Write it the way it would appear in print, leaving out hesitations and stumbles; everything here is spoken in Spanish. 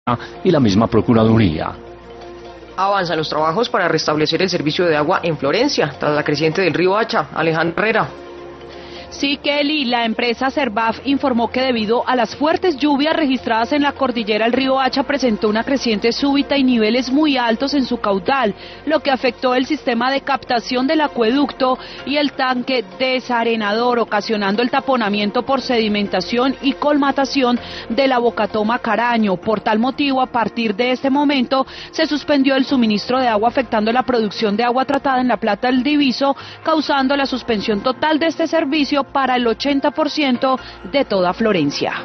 y la misma Procuraduría. Avanzan los trabajos para restablecer el servicio de agua en Florencia, tras la creciente del río Hacha. Alejandra Herrera. Sí, Kelly, la empresa Servaf informó que debido a las fuertes lluvias registradas en la cordillera, el río Hacha presentó una creciente súbita y niveles muy altos en su caudal, lo que afectó el sistema de captación del acueducto y el tanque desarenador, ocasionando el taponamiento por sedimentación y colmatación de la Bocatoma Caraño. Por tal motivo, a partir de este momento, se suspendió el suministro de agua, afectando la producción de agua tratada en la Plata del Diviso, causando la suspensión total de este servicio para el 80% de toda Florencia.